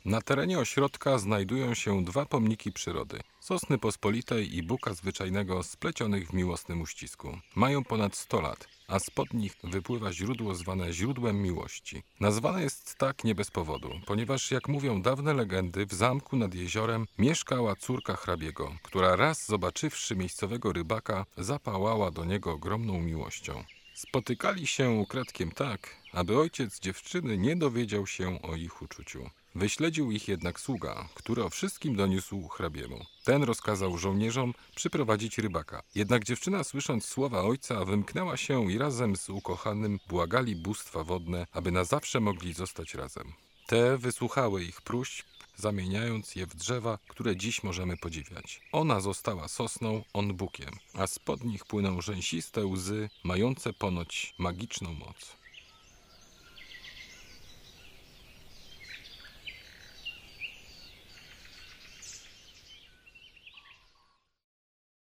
Na terenie ośrodka znajdują się dwa pomniki przyrody. Sosny pospolitej i buka zwyczajnego splecionych w miłosnym uścisku. Mają ponad 100 lat, a spod nich wypływa źródło zwane źródłem miłości. Nazwane jest tak nie bez powodu, ponieważ jak mówią dawne legendy, w zamku nad jeziorem mieszkała córka hrabiego, która raz zobaczywszy miejscowego rybaka, zapałała do niego ogromną miłością. Spotykali się ukradkiem tak, aby ojciec dziewczyny nie dowiedział się o ich uczuciu. Wyśledził ich jednak sługa, który o wszystkim doniósł hrabiemu. Ten rozkazał żołnierzom przyprowadzić rybaka. Jednak dziewczyna, słysząc słowa ojca, wymknęła się i razem z ukochanym błagali bóstwa wodne, aby na zawsze mogli zostać razem. Te wysłuchały ich próśb, zamieniając je w drzewa, które dziś możemy podziwiać. Ona została sosną, on bukiem, a spod nich płyną rzęsiste łzy, mające ponoć magiczną moc.